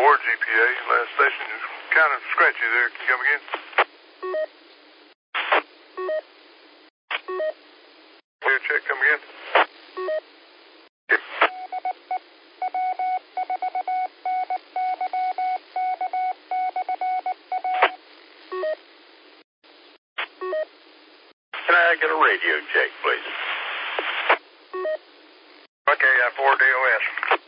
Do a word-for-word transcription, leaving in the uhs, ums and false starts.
G P A, last station is kind of scratchy there. Can you come again? Air check, come again. Can I get a radio check, please? Okay, I four D O S.